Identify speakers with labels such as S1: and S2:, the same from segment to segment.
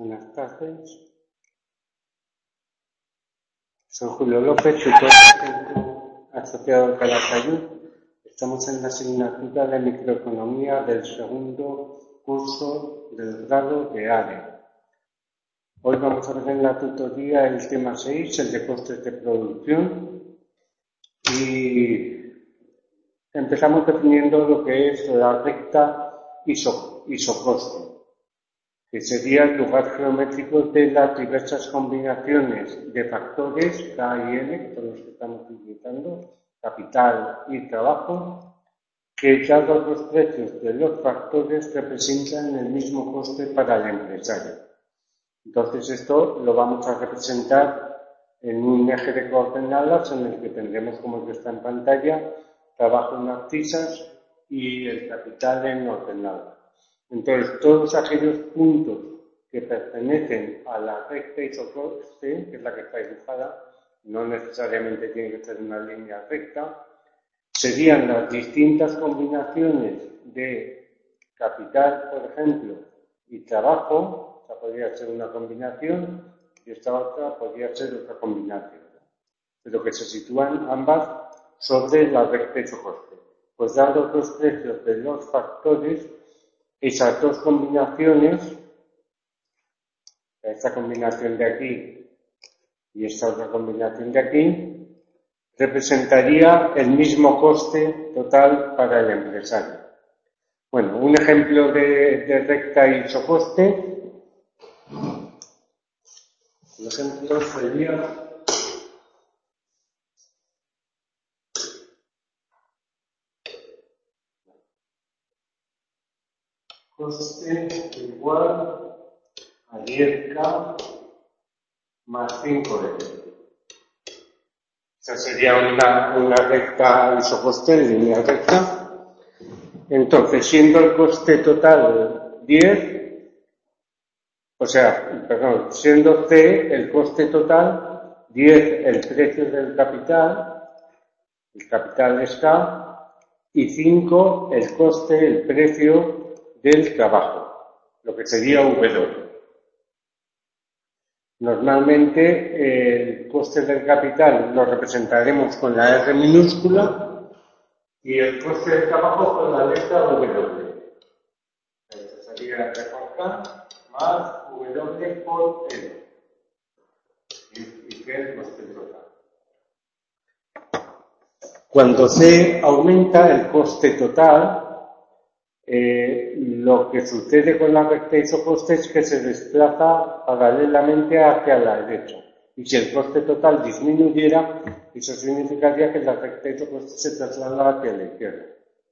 S1: Buenas tardes. Soy Julio López, tutor del Centro Asociado de Calatayud. Estamos en la asignatura de microeconomía del segundo curso del grado de ADE. Hoy vamos a ver en la tutoría el tema 6, el de costes de producción. Y empezamos definiendo lo que es la recta isocoste, que sería el lugar geométrico de las diversas combinaciones de factores K y L, que son los que estamos utilizando, capital y trabajo, que dados los precios de los factores representan el mismo coste para el empresario. Entonces esto lo vamos a representar en un eje de coordenadas en el que tendremos, como el que está en pantalla, trabajo en abscisas y el capital en ordenadas. Entonces, todos aquellos puntos que pertenecen a la recta isocoste, que es la que está dibujada, no necesariamente tiene que ser una línea recta, serían las distintas combinaciones de capital, por ejemplo, y trabajo. Esta podría ser una combinación y esta otra podría ser otra combinación, pero que se sitúan ambas sobre la recta isocoste. Pues dados los precios de los factores, esas dos combinaciones, esta combinación de aquí y esta otra combinación de aquí, representaría el mismo coste total para el empresario. Bueno, un ejemplo de recta isocoste, el ejemplo sería coste igual a 10K más 5L. Esa sería una recta isocoste en línea recta. Entonces, siendo el coste total 10, siendo C el coste total, 10 el precio del capital, el capital es K, y 5 el coste, el precio del trabajo, lo que sería W. Normalmente el coste del capital lo representaremos con la R minúscula y el coste del trabajo con la letra W. Esto sería R por K más W por L. Y que es el coste total. Cuando C aumenta el coste total, lo que sucede con la recta isocoste es que se desplaza paralelamente hacia la derecha. Y si el coste total disminuyera, eso significaría que la recta isocoste se traslada hacia la izquierda.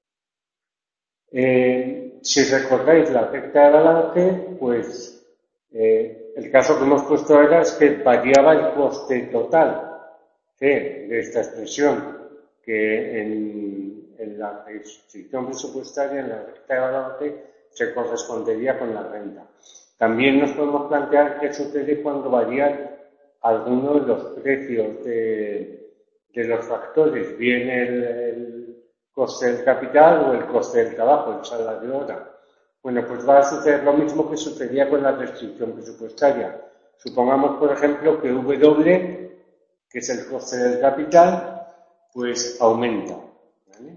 S1: Si recordáis la recta de balance, pues el caso que hemos puesto ahora es que variaba el coste total de esta expresión, que en la restricción presupuestaria, en la recta de balance, se correspondería con la renta. También nos podemos plantear qué sucede cuando varían algunos de los precios de los factores, bien el coste del capital o el coste del trabajo, el salario hora. Bueno, pues va a suceder lo mismo que sucedía con la restricción presupuestaria. Supongamos, por ejemplo, que W, que es el coste del capital, pues aumenta, ¿vale?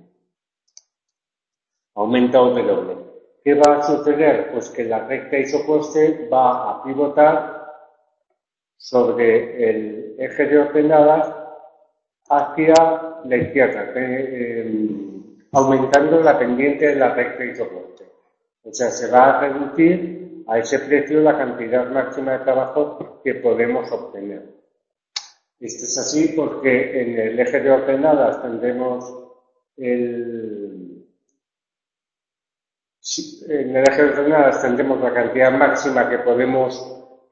S1: Aumenta W. ¿Qué va a suceder? Pues que la recta isocoste va a pivotar sobre el eje de ordenadas hacia la izquierda, aumentando la pendiente de la recta isocoste. O sea, se va a reducir a ese precio la cantidad máxima de trabajo que podemos obtener. Esto es así porque en el eje de ordenadas tendremos la cantidad máxima que podemos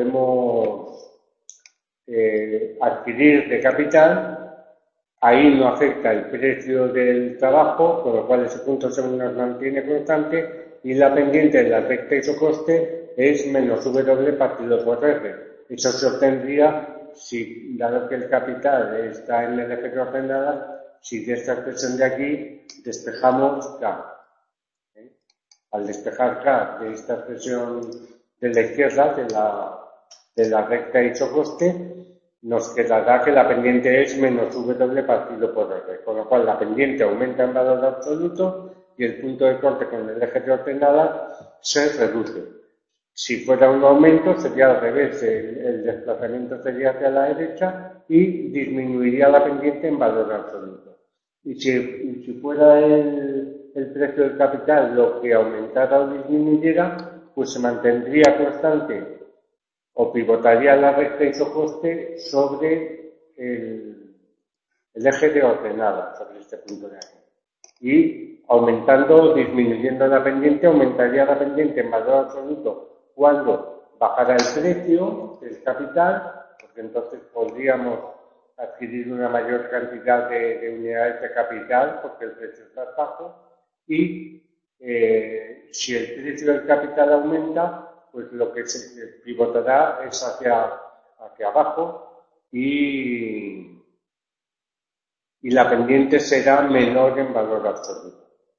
S1: adquirir de capital. Ahí no afecta el precio del trabajo, con lo cual ese punto se nos mantiene constante, y la pendiente de la recta isocoste es menos W partido por R. Eso se obtendría si, dado que el capital está en el eje de ordenadas, si de esta expresión de aquí despejamos K. Al despejar K de esta expresión de la izquierda de la recta isocoste, nos quedará que la pendiente es menos W partido por R, con lo cual la pendiente aumenta en valor absoluto y el punto de corte con el eje de ordenada se reduce. Si fuera un aumento sería al revés, el desplazamiento sería hacia la derecha y disminuiría la pendiente en valor absoluto. Y si fuera el precio del capital lo que aumentara o disminuyera, pues se mantendría constante o pivotaría la recta isocoste sobre el eje de ordenada, sobre este punto de aquí. Y aumentando o disminuyendo la pendiente, aumentaría la pendiente en valor absoluto cuando bajara el precio del capital, porque entonces podríamos adquirir una mayor cantidad de unidades de capital, porque el precio es más bajo, y si el precio del capital aumenta, pues lo que se pivotará es hacia abajo y la pendiente será menor en valor absoluto.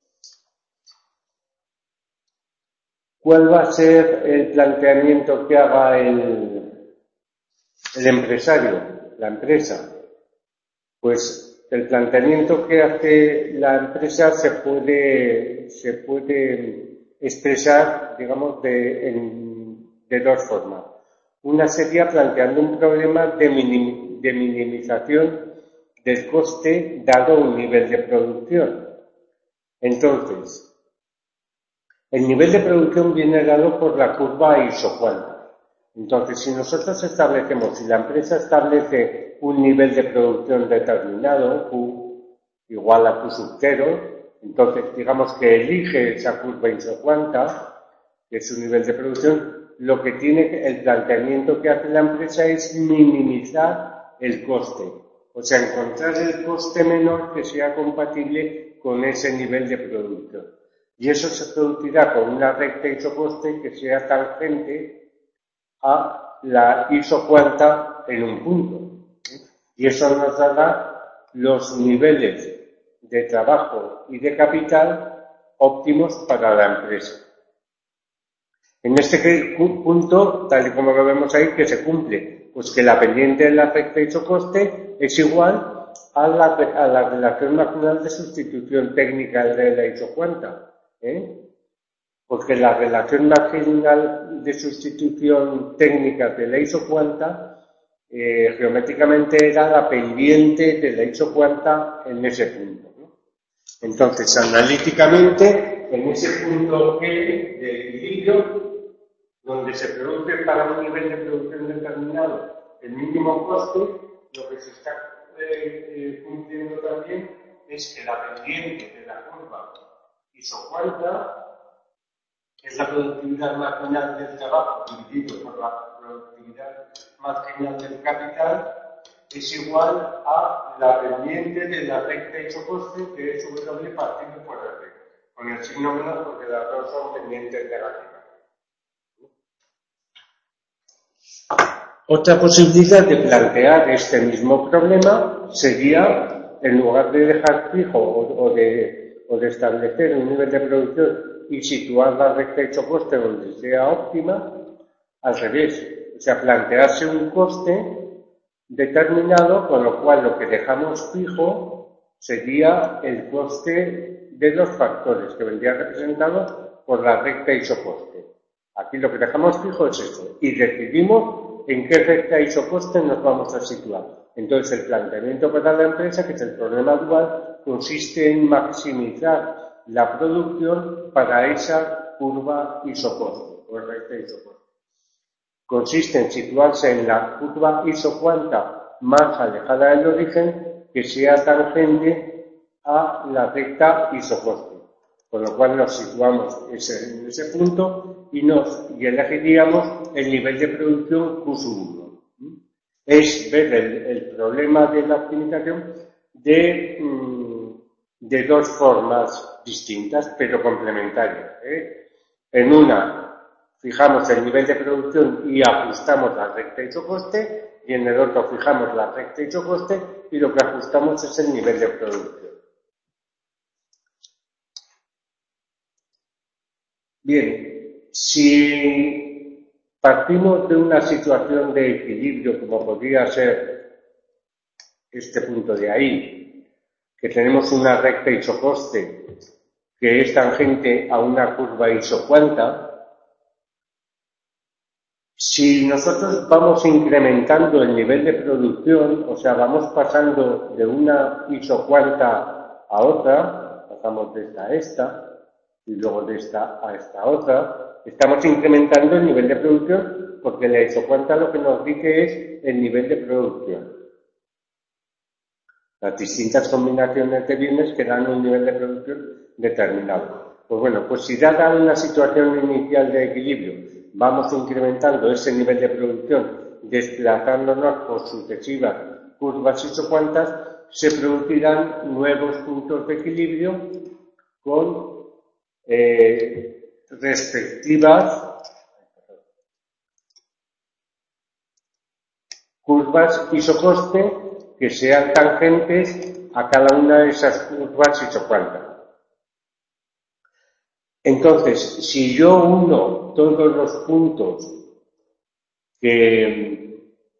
S1: ¿Cuál va a ser el planteamiento que haga el empresario, la empresa? Pues el planteamiento que hace la empresa se puede expresar, digamos, de dos formas. Una sería planteando un problema de minimización del coste dado un nivel de producción. Entonces, el nivel de producción viene dado por la curva isocuanta. Entonces, si nosotros establecemos, si la empresa establece un nivel de producción determinado, Q igual a Q sub 0, entonces digamos que elige esa curva isocuanta, que es su nivel de producción, lo que tiene el planteamiento que hace la empresa es minimizar el coste. O sea, encontrar el coste menor que sea compatible con ese nivel de producción. Y eso se producirá con una recta isocoste que sea tangente a la isocuanta en un punto. Y eso nos dará los niveles de trabajo y de capital óptimos para la empresa. En este punto, tal y como lo vemos ahí, que se cumple, pues que la pendiente de la recta isocoste es igual a la relación marginal de sustitución técnica de la isocuanta. Porque la relación marginal de sustitución técnica de la isocuanta geométricamente era la pendiente de la isocuanta en ese punto, ¿no? Entonces, analíticamente, en ese punto G de equilibrio, donde se produce para un nivel de producción determinado el mínimo coste, lo que se está cumpliendo también es que la pendiente de la curva isocuanta es la productividad marginal del trabajo dividido por la productividad marginal del capital, es igual a la pendiente de la recta isocoste, que es W partido por R, con el signo menos porque las dos son pendientes negativas. Otra posibilidad de plantear este mismo problema sería, en lugar de dejar fijo o de establecer un nivel de producción y situar la recta isocoste donde sea óptima, al revés, o sea, plantearse un coste determinado, con lo cual lo que dejamos fijo sería el coste de los factores, que vendría representado por la recta isocoste. Aquí lo que dejamos fijo es esto, y decidimos en qué recta isocoste nos vamos a situar. Entonces, el planteamiento para la empresa, que es el problema dual, consiste en maximizar la producción para esa curva isocoste, o recta isocoste. Consiste en situarse en la curva isocuanta más alejada del origen que sea tangente a la recta isocoste. Con lo cual nos situamos en ese punto y elegiríamos el nivel de producción Q sub 1. Es ver el problema de la optimización de dos formas distintas, pero complementarias. En una, fijamos el nivel de producción y ajustamos la recta isocoste, y en el otro fijamos la recta isocoste y lo que ajustamos es el nivel de producción. Bien, si Partimos de una situación de equilibrio, como podría ser este punto de ahí, que tenemos una recta isocoste que es tangente a una curva isocuanta. Si nosotros vamos incrementando el nivel de producción, o sea, vamos pasando de una isocuanta a otra, pasamos de esta a esta, y luego de esta a esta otra, estamos incrementando el nivel de producción porque la isocuanta lo que nos dice es el nivel de producción. Las distintas combinaciones de bienes que dan un nivel de producción determinado. Pues bueno, pues si dada una situación inicial de equilibrio, vamos incrementando ese nivel de producción desplazándonos por sucesivas curvas isocuantas, se producirán nuevos puntos de equilibrio con respectivas curvas isocoste que sean tangentes a cada una de esas curvas isocuantas. Entonces, si yo uno todos los puntos de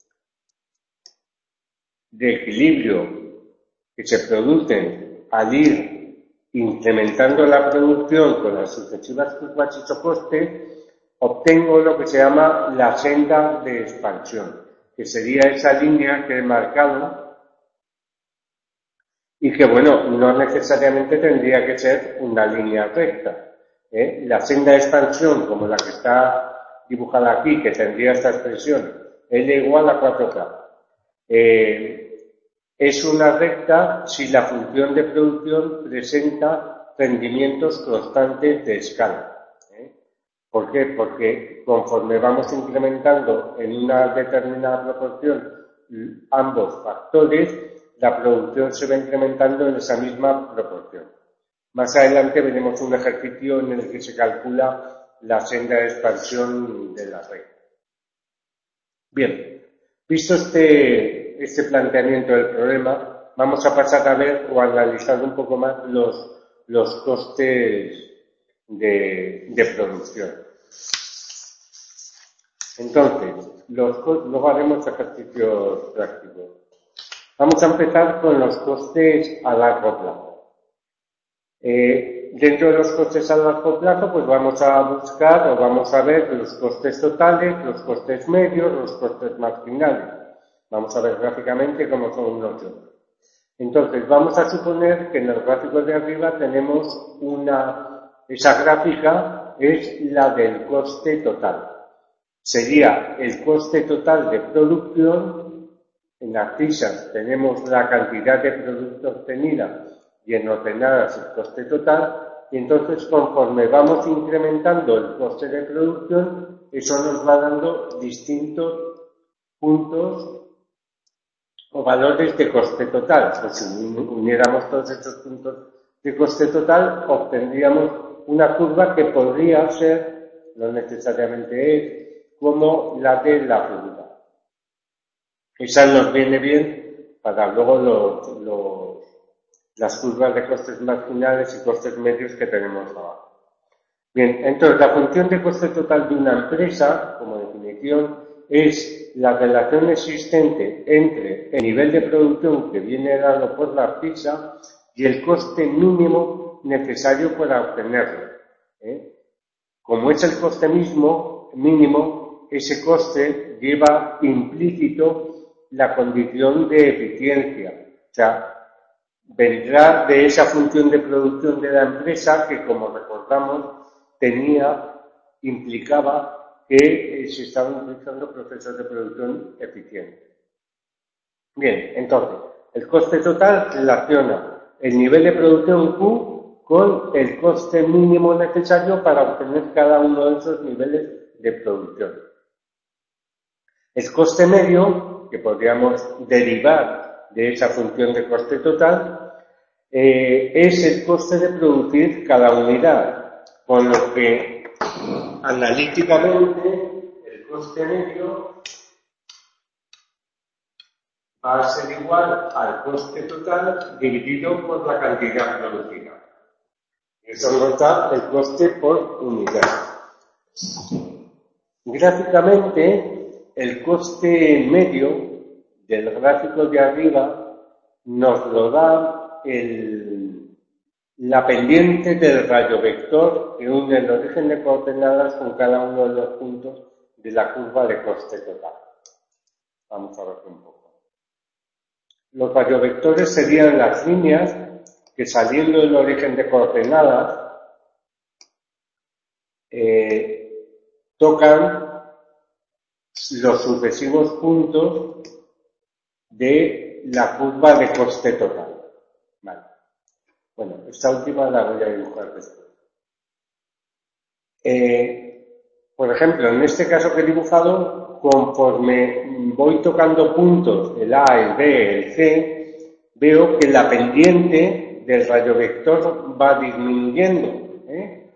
S1: equilibrio que se producen al ir incrementando la producción con las sucesivas curvas isocoste, obtengo lo que se llama la senda de expansión, que sería esa línea que he marcado y que, bueno, no necesariamente tendría que ser una línea recta. La senda de expansión, como la que está dibujada aquí, que tendría esta expresión, L igual a 4K, es una recta si la función de producción presenta rendimientos constantes de escala. ¿Por qué? Porque conforme vamos incrementando en una determinada proporción ambos factores, la producción se va incrementando en esa misma proporción. Más adelante veremos un ejercicio en el que se calcula la senda de expansión de la recta. Bien, visto este planteamiento del problema, vamos a pasar a ver o a analizar un poco más los costes de producción. Entonces, luego haremos ejercicios prácticos. Vamos a empezar con los costes a largo plazo. Dentro de los costes a largo plazo, pues vamos a buscar o vamos a ver los costes totales, los costes medios, los costes marginales. Vamos a ver gráficamente cómo son unos y otros. Entonces, vamos a suponer que en el gráfico de arriba tenemos esa gráfica es la del coste total. Sería el coste total de producción. En las fichas tenemos la cantidad de producto obtenida y en ordenadas el coste total, y entonces conforme vamos incrementando el coste de producción, eso nos va dando distintos puntos o valores de coste total. Pues si uniéramos todos estos puntos de coste total, obtendríamos una curva que podría ser, no necesariamente es, como la de la fruta. Esa nos viene bien para luego las curvas de costes marginales y costes medios que tenemos abajo. Bien, entonces la función de coste total de una empresa, como definición, es la relación existente entre el nivel de producción que viene dado por la ficha y el coste mínimo necesario para obtenerlo. Como es el coste mínimo, ese coste lleva implícito la condición de eficiencia. O sea, vendrá de esa función de producción de la empresa que, como recordamos, implicaba que se estaban utilizando procesos de producción eficientes. Bien, entonces, el coste total relaciona el nivel de producción Q con el coste mínimo necesario para obtener cada uno de esos niveles de producción. El coste medio, que podríamos derivar de esa función de coste total, es el coste de producir cada unidad, con lo que analíticamente el coste medio va a ser igual al coste total dividido por la cantidad producida. Eso nos da el coste por unidad. Gráficamente, el coste medio del gráfico de arriba nos lo da la pendiente del rayo vector que une el origen de coordenadas con cada uno de los puntos de la curva de coste total. Vamos a ver un poco. Los radiovectores serían las líneas que, saliendo del origen de coordenadas, tocan los sucesivos puntos de la curva de coste total. Vale. Bueno, esta última la voy a dibujar después. Por ejemplo, en este caso que he dibujado, conforme voy tocando puntos, el A, el B, el C, veo que la pendiente del rayo vector va disminuyendo,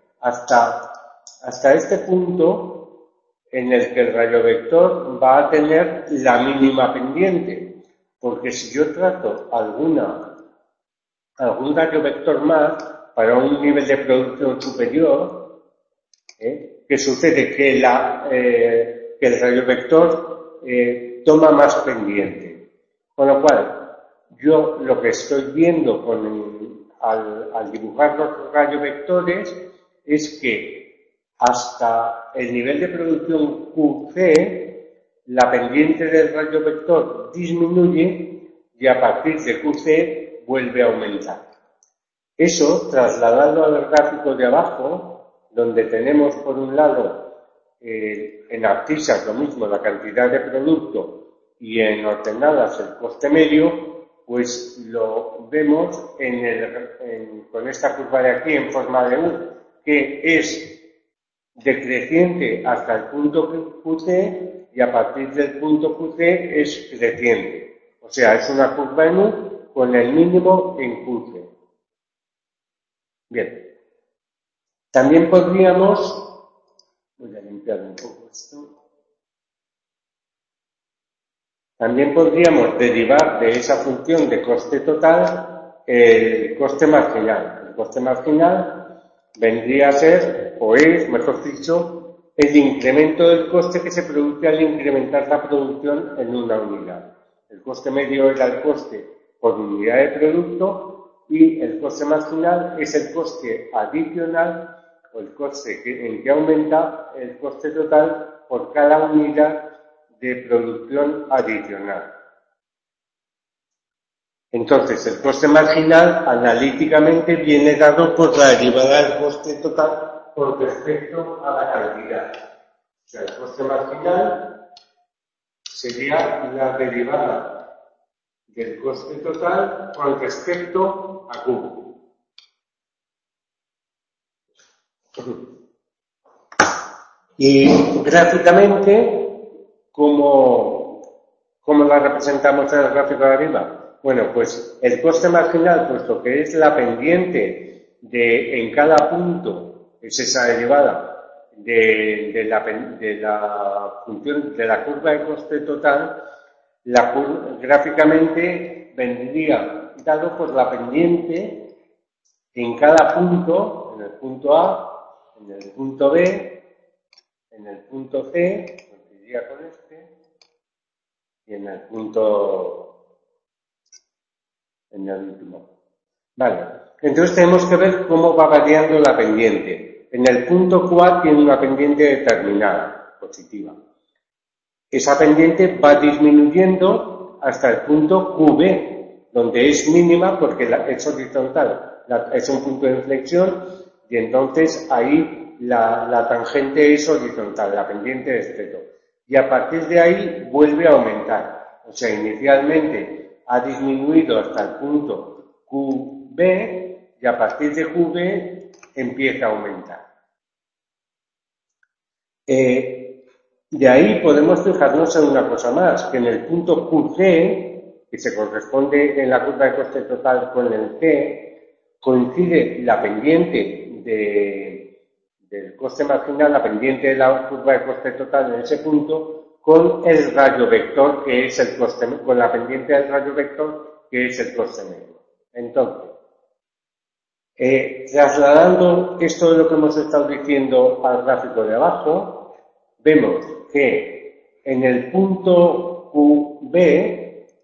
S1: hasta este punto en el que el rayo vector va a tener la mínima pendiente, porque si yo trato algún rayo vector más para un nivel de producción superior, ¿qué sucede? Que el rayo vector toma más pendiente. Con lo cual, yo lo que estoy viendo al dibujar los rayovectores es que hasta el nivel de producción QC, la pendiente del rayo vector disminuye y a partir de QC vuelve a aumentar. Eso, trasladado al gráfico de abajo, donde tenemos por un lado en abscisas lo mismo, la cantidad de producto, y en ordenadas el coste medio, pues lo vemos con esta curva de aquí en forma de U, que es decreciente hasta el punto QC y a partir del punto QC es creciente. O sea, es una curva en U con el mínimo en QC. Bien. También podríamos, voy a limpiar un poco esto. También podríamos derivar de esa función de coste total el coste marginal. El coste marginal vendría a ser, o es, mejor dicho, el incremento del coste que se produce al incrementar la producción en una unidad. El coste medio era el coste por unidad de producto y el coste marginal es el coste adicional o el coste en que aumenta el coste total por cada unidad de producción adicional. Entonces, el coste marginal analíticamente viene dado por la derivada del coste total con respecto a la cantidad. O sea, el coste marginal sería la derivada del coste total con respecto a Q. Y gráficamente, ¿cómo la representamos en el gráfico de arriba? Bueno, pues el coste marginal, puesto que es la pendiente en cada punto, es esa derivada de la función de la curva de coste total, gráficamente vendría dado por la pendiente en cada punto, en el punto A, en el punto B, en el punto C, coincidiría con este, y en el último. Vale, entonces tenemos que ver cómo va variando la pendiente. En el punto Q tiene una pendiente determinada, positiva. Esa pendiente va disminuyendo hasta el punto QB, donde es mínima porque es horizontal, es un punto de inflexión y entonces ahí la tangente es horizontal, la pendiente es cero. Y a partir de ahí vuelve a aumentar. O sea, inicialmente ha disminuido hasta el punto QB y a partir de QB empieza a aumentar. De ahí podemos fijarnos en una cosa más, que en el punto QC, que se corresponde en la curva de coste total con el C, coincide la pendiente del coste marginal, la pendiente de la curva de coste total en ese punto, con el rayo vector, que es el coste, con la pendiente del rayo vector, que es el coste medio. Entonces, trasladando esto de lo que hemos estado diciendo al gráfico de abajo, vemos que en el punto QB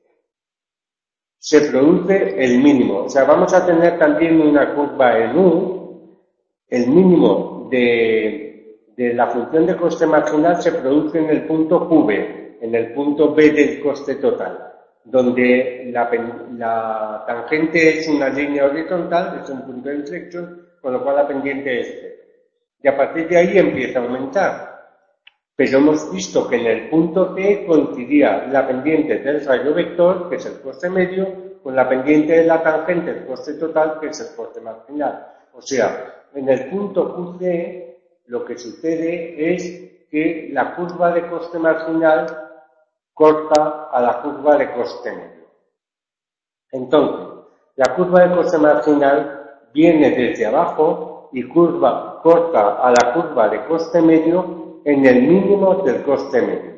S1: se produce el mínimo. O sea, vamos a tener también una curva en U. El mínimo de la función de coste marginal se produce en el punto QB, en el punto B del coste total, donde la tangente es una línea horizontal, es un punto de inflexión, con lo cual la pendiente es cero. Y a partir de ahí empieza a aumentar. Pero hemos visto que en el punto T coincidiría la pendiente del rayo vector, que es el coste medio, con la pendiente de la tangente, el coste total, que es el coste marginal. O sea, en el punto QC lo que sucede es que la curva de coste marginal corta a la curva de coste medio. Entonces, la curva de coste marginal viene desde abajo y corta a la curva de coste medio en el mínimo del coste medio.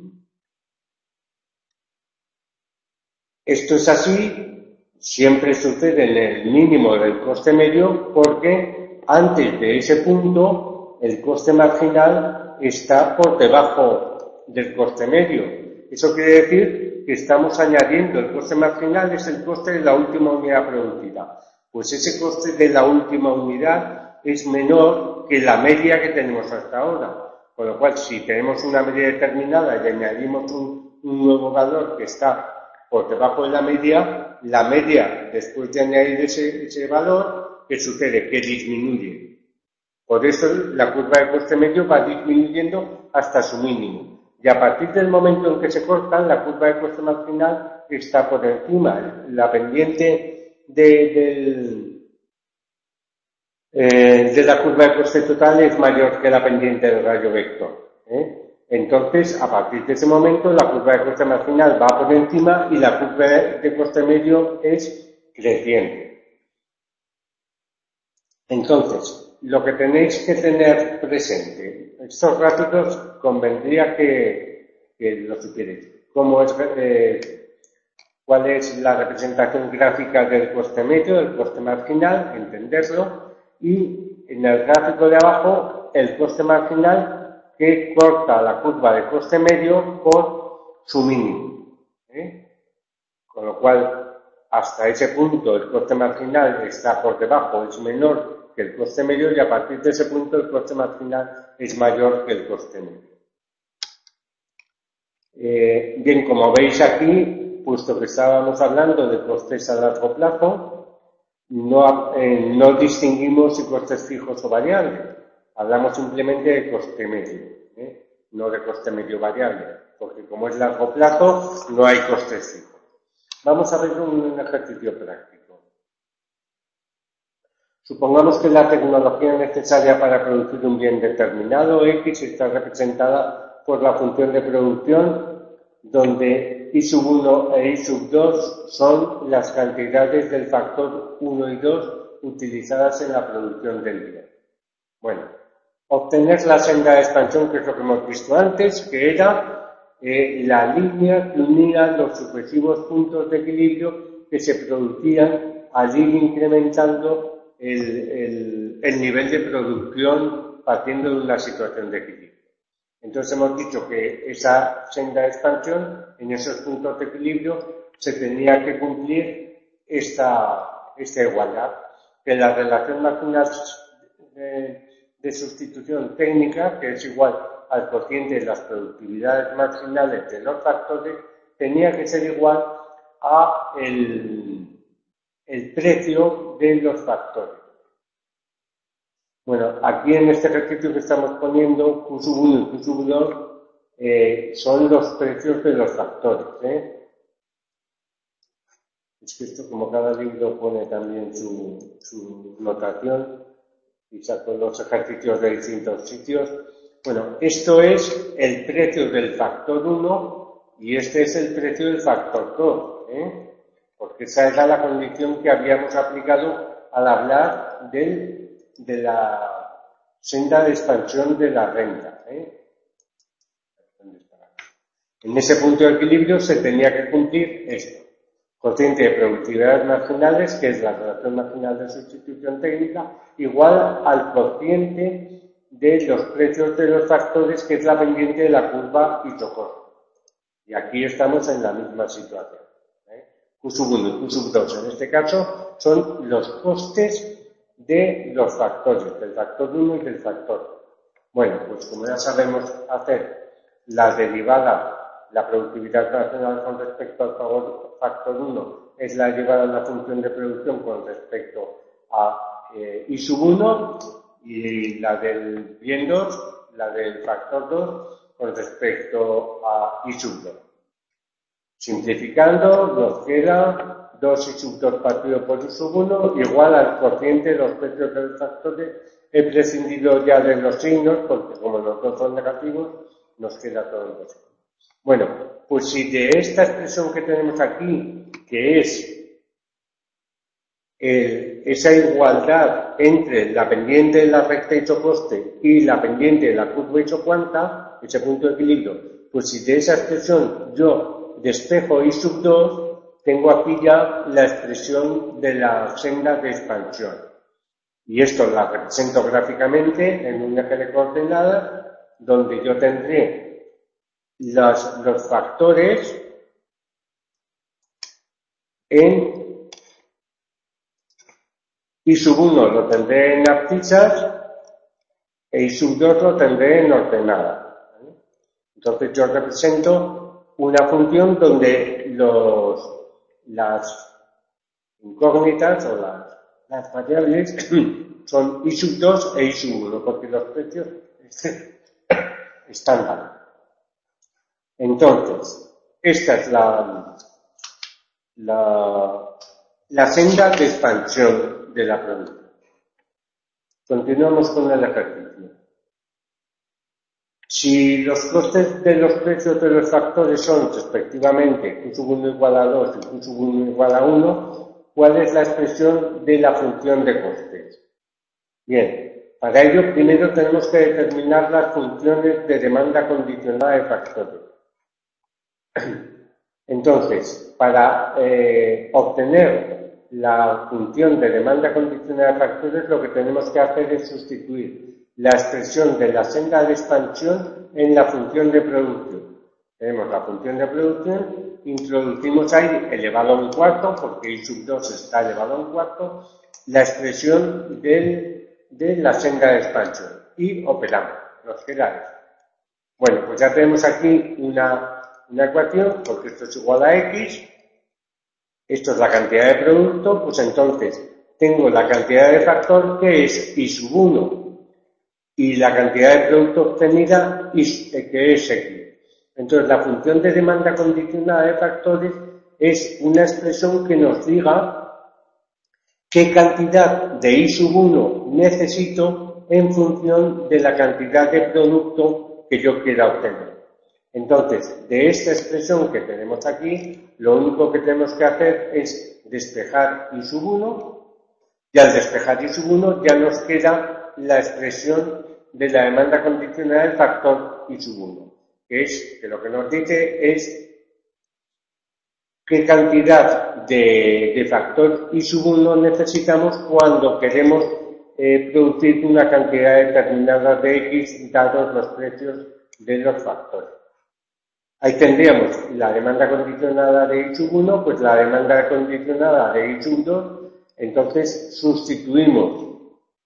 S1: Esto es así, siempre sucede en el mínimo del coste medio porque antes de ese punto el coste marginal está por debajo del coste medio. Eso quiere decir que estamos añadiendo el coste marginal, es el coste de la última unidad productiva. Pues ese coste de la última unidad es menor que la media que tenemos hasta ahora. Con lo cual, si tenemos una media determinada y añadimos un nuevo valor que está por debajo de la media, después de añadir ese valor, ¿qué sucede? Que disminuye. Por eso la curva de coste medio va disminuyendo hasta su mínimo. Y a partir del momento en que se cortan, la curva de coste marginal está por encima. La pendiente de la curva de coste total es mayor que la pendiente del rayo vector. Entonces, a partir de ese momento, la curva de coste marginal va por encima y la curva de coste medio es creciente. Entonces, lo que tenéis que tener presente, estos gráficos convendría que lo supierais. ¿Cuál es la representación gráfica del coste medio, del coste marginal? Entenderlo. Y en el gráfico de abajo, el coste marginal que corta la curva de coste medio por su mínimo. Con lo cual, hasta ese punto el coste marginal está por debajo, es menor que el coste medio, y a partir de ese punto el coste marginal es mayor que el coste medio. Bien, como veis aquí, puesto que estábamos hablando de costes a largo plazo, no distinguimos si costes fijos o variables. Hablamos simplemente de coste medio, no de coste medio variable, porque como es largo plazo, no hay costes fijos. Vamos a ver un ejercicio práctico. Supongamos que la tecnología necesaria para producir un bien determinado, X, está representada por la función de producción, donde I sub 1 e I sub 2 son las cantidades del factor 1 y 2 utilizadas en la producción del bien. Bueno, obtener la senda de expansión, que es lo que hemos visto antes, que era la línea que unía los sucesivos puntos de equilibrio que se producían al ir incrementando el nivel de producción partiendo de una situación de equilibrio. Entonces hemos dicho que esa senda de expansión, en esos puntos de equilibrio, se tenía que cumplir esta igualdad, que la relación marginal de sustitución técnica, que es igual al cociente de las productividades marginales de los factores, tenía que ser igual a el precio de los factores. Bueno, aquí en este ejercicio que estamos poniendo, Q sub 1 y Q sub 2 son los precios de los factores. Es que esto, como cada libro pone también su notación, y saco los ejercicios de distintos sitios. Bueno, esto es el precio del factor 1 y este es el precio del factor 2, porque esa era la condición que habíamos aplicado al hablar de la senda de expansión de la renta. En ese punto de equilibrio se tenía que cumplir esto. Cociente de productividades marginales, que es la relación marginal de sustitución técnica, igual al cociente de los precios de los factores, que es la pendiente de la curva isocoste. Y aquí estamos en la misma situación. Q sub 1 y Q sub 2 en este caso son los costes de los factores, del factor 1 y del factor 2. Bueno, pues como ya sabemos hacer la derivada, la productividad nacional con respecto al factor 1 es la derivada de la función de producción con respecto a I sub 1 y la del bien 2, la del factor 2 con respecto a I sub 2. Simplificando, nos queda 2 I sub 2 partido por I sub 1 igual al cociente de los precios de los factores. He prescindido ya de los signos porque como los dos son negativos, nos queda todo en positivo. Bueno, pues si de esta expresión que tenemos aquí, que es esa igualdad entre la pendiente de la recta isocoste y la pendiente de la curva isocuanta, ese punto de equilibrio, pues si de esa expresión yo despejo I sub 2, tengo aquí ya la expresión de la senda de expansión. Y esto la represento gráficamente en un eje de coordenadas, donde yo tendré los factores en I sub 1 lo tendré en abscisas e I sub 2 lo tendré en ordenada. Entonces yo represento una función donde las incógnitas o las variables son I sub 2 e I sub 1, porque los precios están dados. Entonces, esta es la senda de expansión de la producción. Continuamos con el ejercicio. Si los costes de los precios de los factores son respectivamente Q sub 1 igual a 2 y Q sub 1 igual a 1, ¿cuál es la expresión de la función de costes? Bien, para ello primero tenemos que determinar las funciones de demanda condicionada de factores. Entonces, para obtener la función de demanda condicionada de factores, lo que tenemos que hacer es sustituir la expresión de la senda de expansión en la función de producción. Tenemos la función de producción, introducimos ahí elevado a un cuarto, porque I sub 2 está elevado a un cuarto, la expresión de la senda de expansión y operamos. Nos queda esto. Bueno, pues ya tenemos aquí una ecuación, porque esto es igual a X, esto es la cantidad de producto, pues entonces tengo la cantidad de factor que es I sub 1 y la cantidad de producto obtenida que es X. Entonces la función de demanda condicionada de factores es una expresión que nos diga qué cantidad de I sub 1 necesito en función de la cantidad de producto que yo quiera obtener. Entonces, de esta expresión que tenemos aquí, lo único que tenemos que hacer es despejar I sub 1, y al despejar I sub 1 ya nos queda la expresión de la demanda condicionada del factor I sub 1, que lo que nos dice es qué cantidad de factor I sub 1 necesitamos cuando queremos producir una cantidad determinada de X dados los precios de los factores. Ahí tendríamos la demanda condicionada de I sub 1, pues la demanda condicionada de I sub 2, entonces sustituimos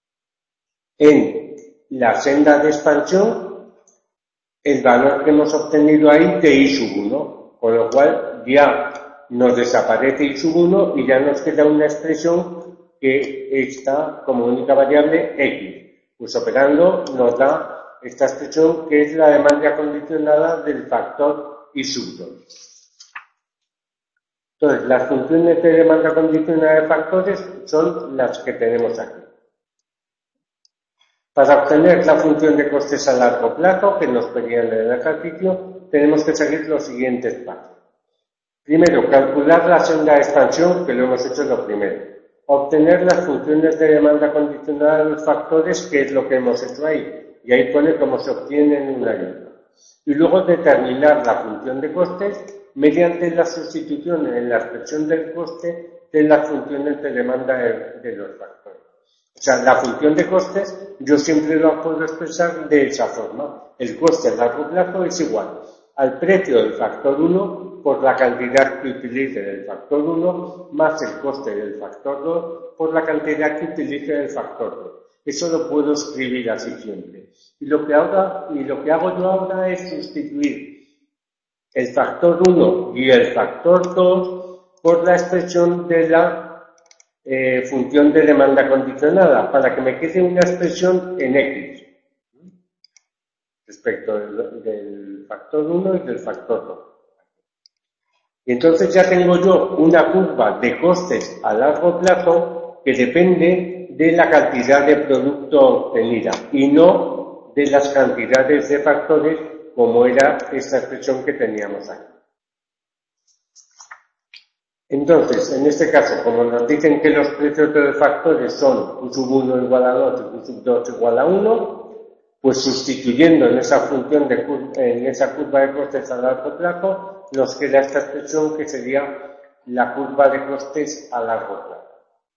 S1: en la senda de expansión el valor que hemos obtenido ahí de I sub 1, con lo cual ya nos desaparece I sub 1 y ya nos queda una expresión que está como única variable X. Pues operando nos da esta expresión que es la demanda condicionada del factor I sub 2. Entonces, las funciones de demanda condicionada de factores son las que tenemos aquí. Para obtener la función de costes a largo plazo que nos pedían en el ejercicio, tenemos que seguir los siguientes pasos. Primero, calcular la senda de expansión, que lo hemos hecho lo primero. Obtener las funciones de demanda condicionada de los factores, que es lo que hemos hecho ahí. Y ahí pone cómo se obtiene en una y otra. Y luego determinar la función de costes mediante la sustitución en la expresión del coste de las funciones de demanda de los factores. O sea, la función de costes yo siempre lo puedo expresar de esa forma. El coste a largo plazo es igual al precio del factor 1 por la cantidad que utilice del factor 1 más el coste del factor 2 por la cantidad que utilice del factor 2. Eso lo puedo escribir así siempre. Y lo que hago yo ahora es sustituir el factor 1 y el factor 2 por la expresión de la función de demanda condicionada, para que me quede una expresión en X respecto del factor 1 y del factor 2. Y entonces ya tengo yo una curva de costes a largo plazo que depende de la cantidad de producto obtenida y no de las cantidades de factores como era esta expresión que teníamos aquí. Entonces, en este caso, como nos dicen que los precios de los factores son Q1 igual a 2 y Q2 igual a 1, pues sustituyendo en esa función en esa curva de costes a largo plazo, nos queda esta expresión que sería la curva de costes a largo plazo.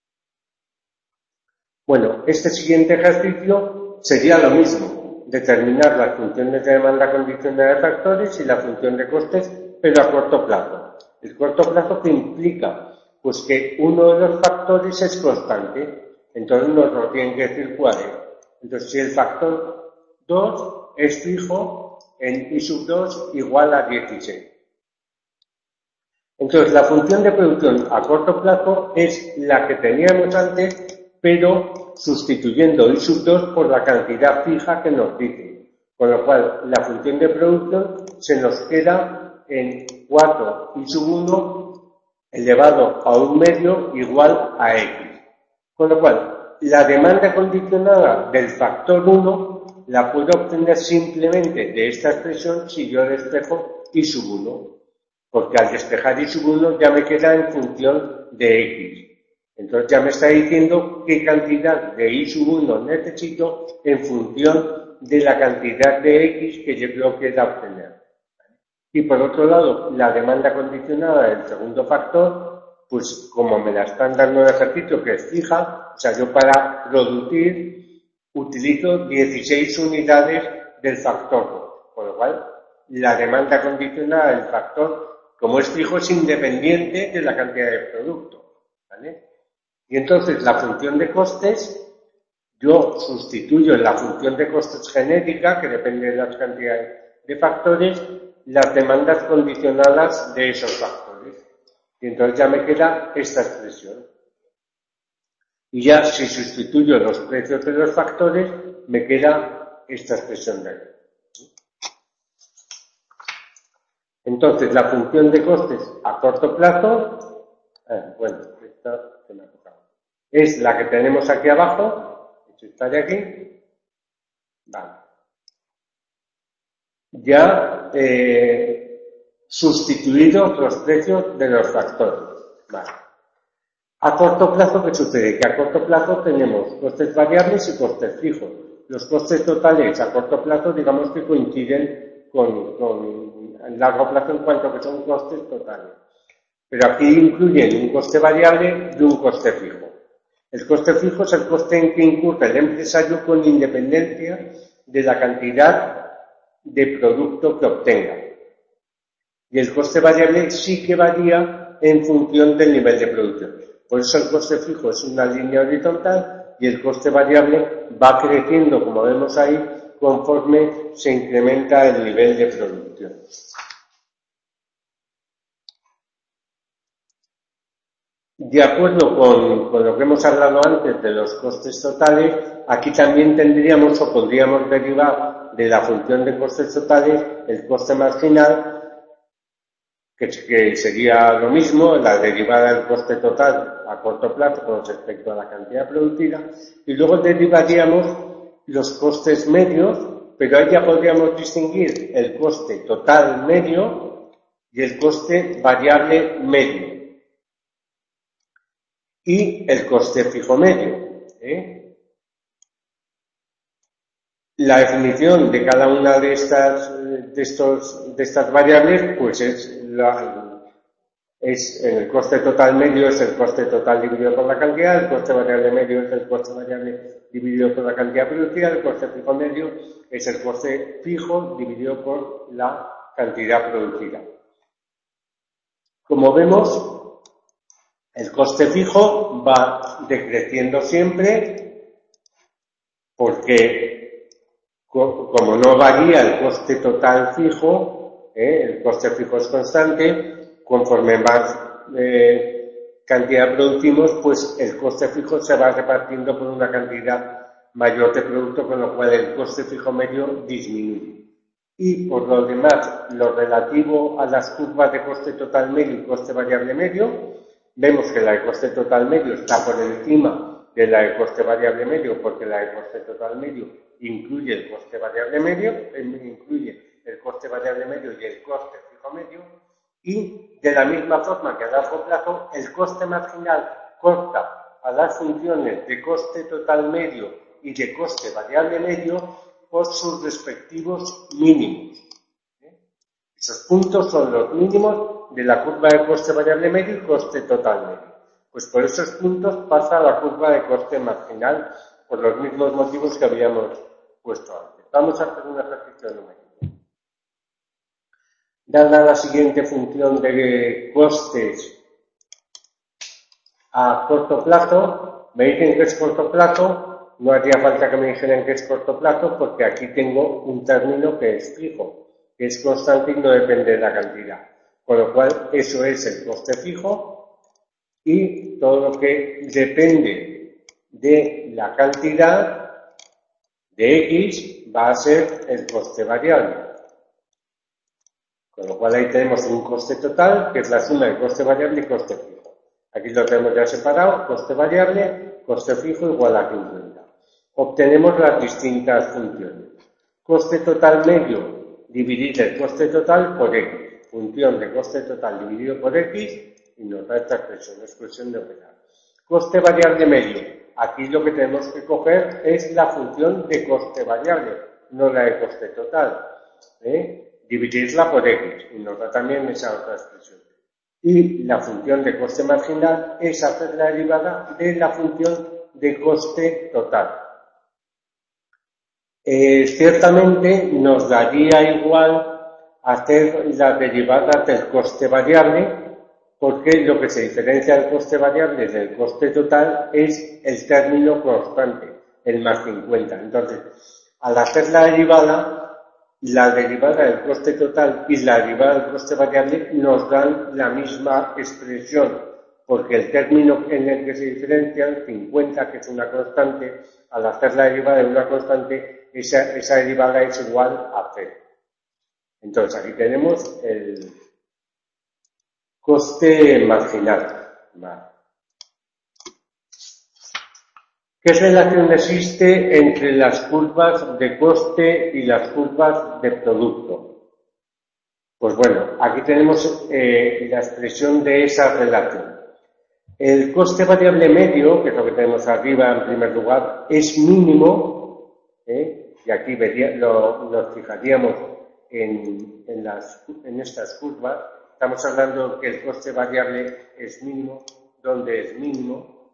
S1: Bueno, este siguiente ejercicio sería lo mismo, determinar las funciones de demanda condicionada de factores y la función de costes, pero a corto plazo. El corto plazo que implica pues que uno de los factores es constante, entonces nos lo tienen que decir cuál es. Entonces, si el factor 2 es fijo en I sub 2 igual a 16. Entonces, la función de producción a corto plazo es la que teníamos antes, pero sustituyendo I sub 2 por la cantidad fija que nos dice. Con lo cual, la función de producción se nos queda en 4 I sub 1 elevado a 1 medio igual a X. Con lo cual, la demanda condicionada del factor 1 la puedo obtener simplemente de esta expresión si yo despejo I sub 1. Porque al despejar I sub 1 ya me queda en función de X. Entonces ya me está diciendo qué cantidad de I sub 1 necesito en función de la cantidad de X que yo quiera obtener. Y por otro lado, la demanda condicionada del segundo factor, pues como me la están dando en el ejercicio que es fija, o sea, yo para producir utilizo 16 unidades del factor 2, con lo cual la demanda condicionada del factor, como es fijo, es independiente de la cantidad de producto, ¿vale? Y entonces la función de costes, yo sustituyo en la función de costes genérica, que depende de las cantidades de factores, las demandas condicionadas de esos factores. Y entonces ya me queda esta expresión. Y ya si sustituyo los precios de los factores, me queda esta expresión de aquí. Entonces, la función de costes a corto plazo, esta se me ha tocado, es la que tenemos aquí abajo, esta de aquí, vale. Ya sustituidos los precios de los factores. Vale. A corto plazo, ¿qué sucede? Que a corto plazo tenemos costes variables y costes fijos. Los costes totales a corto plazo, digamos que coinciden con el largo plazo en cuanto que son costes totales. Pero aquí incluyen un coste variable y un coste fijo. El coste fijo es el coste en que incurre el empresario con independencia de la cantidad de producto que obtenga. Y el coste variable sí que varía en función del nivel de producción. Por eso el coste fijo es una línea horizontal y el coste variable va creciendo, como vemos ahí, conforme se incrementa el nivel de producción. De acuerdo con lo que hemos hablado antes de los costes totales, aquí también tendríamos o podríamos derivar de la función de costes totales el coste marginal, que sería lo mismo, la derivada del coste total a corto plazo con respecto a la cantidad producida, y luego derivaríamos los costes medios, pero ahí ya podríamos distinguir el coste total medio y el coste variable medio. Y el coste fijo medio. La definición de cada una de estas variables, pues es En el coste total medio es el coste total dividido por la cantidad, el coste variable medio es el coste variable dividido por la cantidad producida, el coste fijo medio es el coste fijo dividido por la cantidad producida. Como vemos, el coste fijo va decreciendo siempre porque como no varía el coste total fijo, el coste fijo es constante, conforme más cantidad producimos, pues el coste fijo se va repartiendo por una cantidad mayor de producto, con lo cual el coste fijo medio disminuye. Y por lo demás, lo relativo a las curvas de coste total medio y coste variable medio, vemos que la de coste total medio está por encima de la de coste variable medio, porque la de coste total medio incluye el coste variable medio, incluye el coste variable medio y el coste fijo medio. Y de la misma forma que a largo plazo, el coste marginal corta a las funciones de coste total medio y de coste variable medio por sus respectivos mínimos. Esos puntos son los mínimos de la curva de coste variable medio y coste total medio. Pues por esos puntos pasa la curva de coste marginal por los mismos motivos que habíamos puesto antes. Vamos a hacer un ejercicio numérico. Dada la siguiente función de costes a corto plazo, me dicen que es corto plazo, no haría falta que me dijeran que es corto plazo porque aquí tengo un término que es fijo, que es constante y no depende de la cantidad. Con lo cual, eso es el coste fijo y todo lo que depende de la cantidad de X va a ser el coste variable. Con lo cual ahí tenemos un coste total, que es la suma de coste variable y coste fijo. Aquí lo tenemos ya separado, coste variable, coste fijo igual a 50. Obtenemos las distintas funciones. Coste total medio, dividir el coste total por X. Función de coste total dividido por X, y nos da esta expresión de operar. Coste variable medio. Aquí lo que tenemos que coger es la función de coste variable, no la de coste total. Dividirla por X, y nos da también esa otra expresión. Y la función de coste marginal es hacer la derivada de la función de coste total. Ciertamente nos daría igual hacer la derivada del coste variable, porque lo que se diferencia del coste variable del coste total es el término constante, el más 50. Entonces, al hacer la derivada del coste total y la derivada del coste variable nos dan la misma expresión, porque el término en el que se diferencian, 50, que es una constante, al hacer la derivada de una constante, esa derivada es igual a 0. Entonces, aquí tenemos el coste marginal. Vale. ¿Qué relación existe entre las curvas de coste y las curvas de producto? Pues bueno, aquí tenemos la expresión de esa relación. El coste variable medio, que es lo que tenemos arriba en primer lugar, es mínimo, y aquí nos fijaríamos en estas curvas. Estamos hablando que el coste variable es mínimo, donde es mínimo.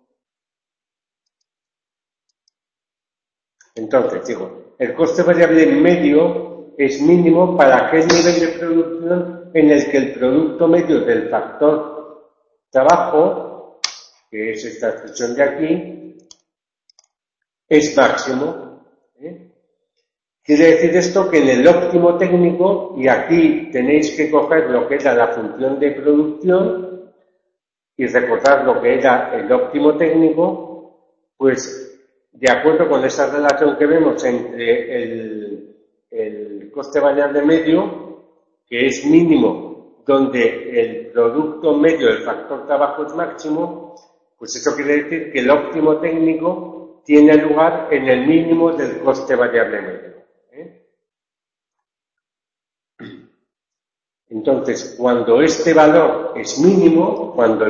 S1: Entonces, digo, el coste variable medio es mínimo para aquel nivel de producción en el que el producto medio del factor trabajo, que es esta expresión de aquí, es máximo. Quiere decir esto que en el óptimo técnico, y aquí tenéis que coger lo que era la función de producción y recordar lo que era el óptimo técnico, pues de acuerdo con esa relación que vemos entre el coste variable medio, que es mínimo, donde el producto medio del factor trabajo es máximo, pues eso quiere decir que el óptimo técnico tiene lugar en el mínimo del coste variable medio. Entonces, cuando este valor es mínimo, cuando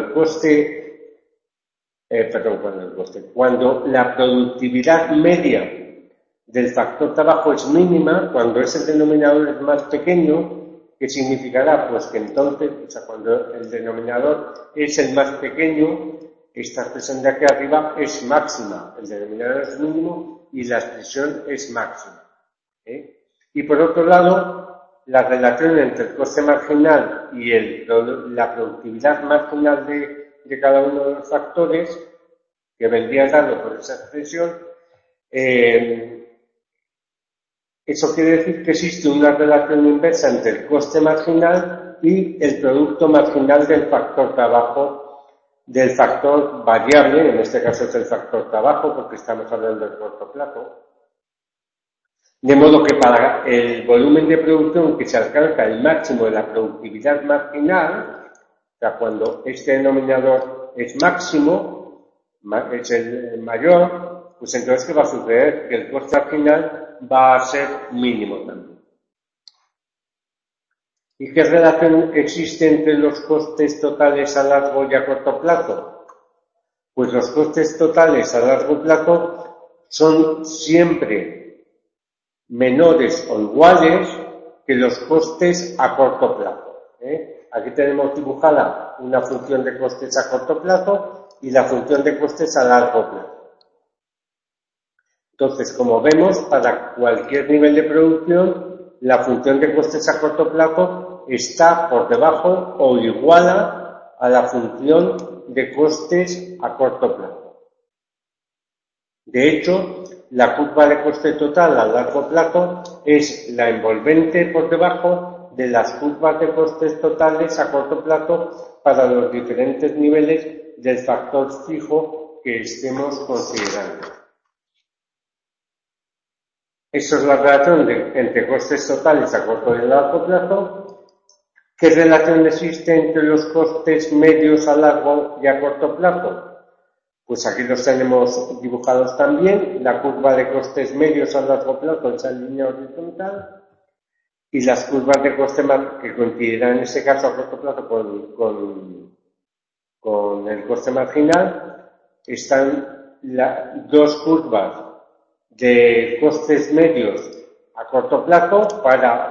S1: la productividad media del factor trabajo es mínima, cuando ese denominador es más pequeño, ¿Qué significará? Pues que entonces, o sea, cuando el denominador es el más pequeño, esta expresión de aquí arriba es máxima, el denominador es mínimo y la expresión es máxima. Y por otro lado, la relación entre el coste marginal y la productividad marginal de cada uno de los factores, que vendría dado por esa expresión, eso quiere decir que existe una relación inversa entre el coste marginal y el producto marginal del factor trabajo, del factor variable, en este caso es el factor trabajo porque estamos hablando del corto plazo. De modo que para el volumen de producción que se alcanza el máximo de la productividad marginal, o sea, cuando este denominador es máximo, es el mayor, pues entonces ¿qué va a suceder? Que el coste marginal va a ser mínimo también. ¿Y qué relación existe entre los costes totales a largo y a corto plazo? Pues los costes totales a largo plazo son siempre menores o iguales que los costes a corto plazo. Aquí tenemos dibujada una función de costes a corto plazo y la función de costes a largo plazo. Entonces, como vemos, para cualquier nivel de producción, la función de costes a corto plazo está por debajo o iguala a la función de costes a corto plazo. De hecho, la curva de coste total a largo plazo es la envolvente por debajo de las curvas de costes totales a corto plazo para los diferentes niveles del factor fijo que estemos considerando. Eso es la relación entre costes totales a corto y largo plazo. ¿Qué relación existe entre los costes medios a largo y a corto plazo? Pues aquí los tenemos dibujados también, la curva de costes medios a largo plazo, esa línea horizontal, y las curvas de coste que coincidirán en este caso a corto plazo con el coste marginal, están dos curvas de costes medios a corto plazo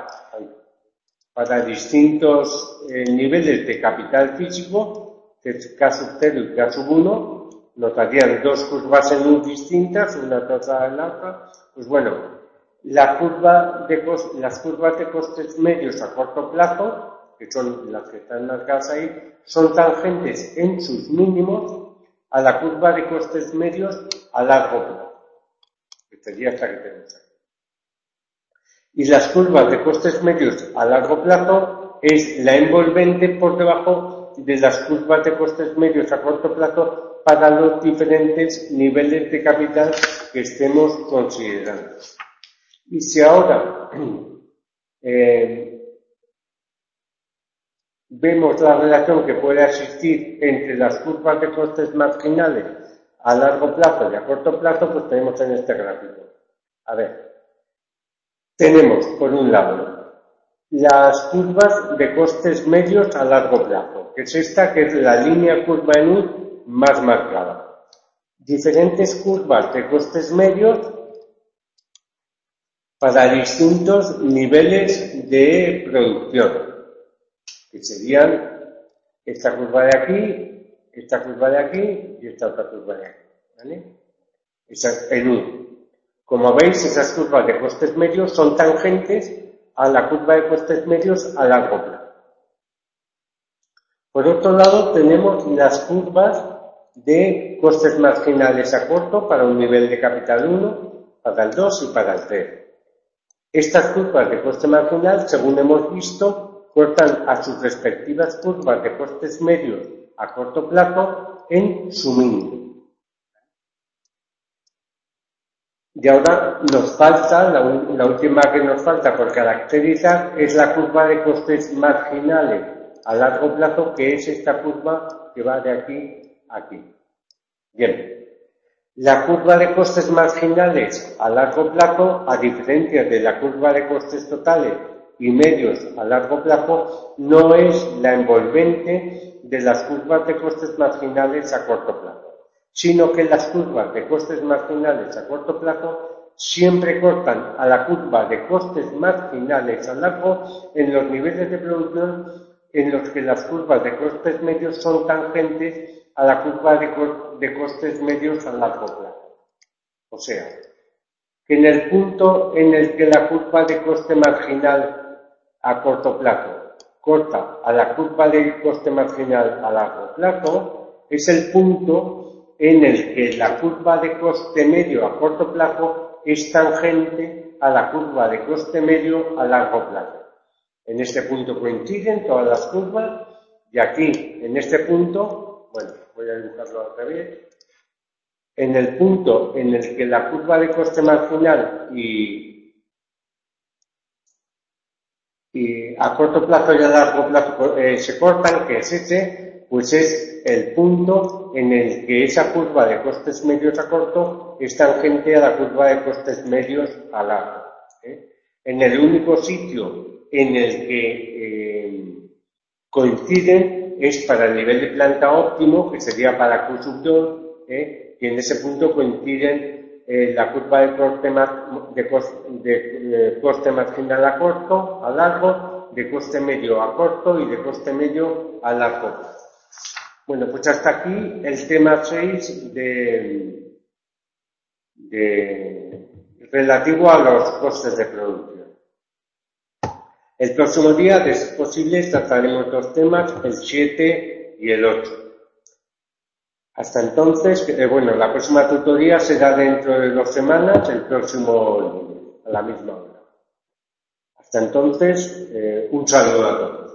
S1: para distintos niveles de capital físico, que es K0 y K1, notarían dos curvas en U distintas, una tras la otra. Pues bueno, las curvas de costes medios a corto plazo, que son las que están marcadas ahí, son tangentes en sus mínimos a la curva de costes medios a largo plazo, que sería esta que tenemos aquí. Y las curvas de costes medios a largo plazo es la envolvente por debajo de las curvas de costes medios a corto plazo para los diferentes niveles de capital que estemos considerando. Y si ahora vemos la relación que puede existir entre las curvas de costes marginales a largo plazo y a corto plazo, pues tenemos en este gráfico. A ver, tenemos por un lado las curvas de costes medios a largo plazo, que es esta, que es la línea curva en U más marcada. Diferentes curvas de costes medios para distintos niveles de producción, que serían esta curva de aquí, esta curva de aquí y esta otra curva de aquí, ¿vale? Esa en U. Como veis, esas curvas de costes medios son tangentes a la curva de costes medios a largo plazo. Por otro lado, tenemos las curvas de costes marginales a corto para un nivel de capital 1, para el 2 y para el 3. Estas curvas de coste marginal, según hemos visto, cortan a sus respectivas curvas de costes medios a corto plazo en su mínimo. Y ahora nos falta, la última que nos falta por caracterizar es la curva de costes marginales a largo plazo, que es esta curva que va de aquí a aquí. Bien, la curva de costes marginales a largo plazo, a diferencia de la curva de costes totales y medios a largo plazo, no es la envolvente de las curvas de costes marginales a corto plazo, sino que las curvas de costes marginales a corto plazo siempre cortan a la curva de costes marginales a largo en los niveles de producción en los que las curvas de costes medios son tangentes a la curva de costes medios a largo plazo. O sea, que en el punto en el que la curva de coste marginal a corto plazo corta a la curva de coste marginal a largo plazo, es el punto en el que la curva de coste medio a corto plazo es tangente a la curva de coste medio a largo plazo. En este punto coinciden todas las curvas y aquí, en este punto, bueno, voy a dibujarlo otra vez, en el punto en el que la curva de coste marginal y a corto plazo y a largo plazo se cortan, que es este, pues es el punto en el que esa curva de costes medios a corto es tangente a la curva de costes medios a largo. En el único sitio en el que coinciden es para el nivel de planta óptimo, que sería para el consumidor, y en ese punto coinciden la curva de coste marginal a corto, a largo, de coste medio a corto y de coste medio a largo plazo. Bueno, pues hasta aquí el tema 6 relativo a los costes de producción. El próximo día, de ser posible, trataremos dos temas, el 7 y el 8. Hasta entonces, la próxima tutoría será dentro de 2 semanas, el próximo lunes, a la misma hora. Hasta entonces, un saludo a todos.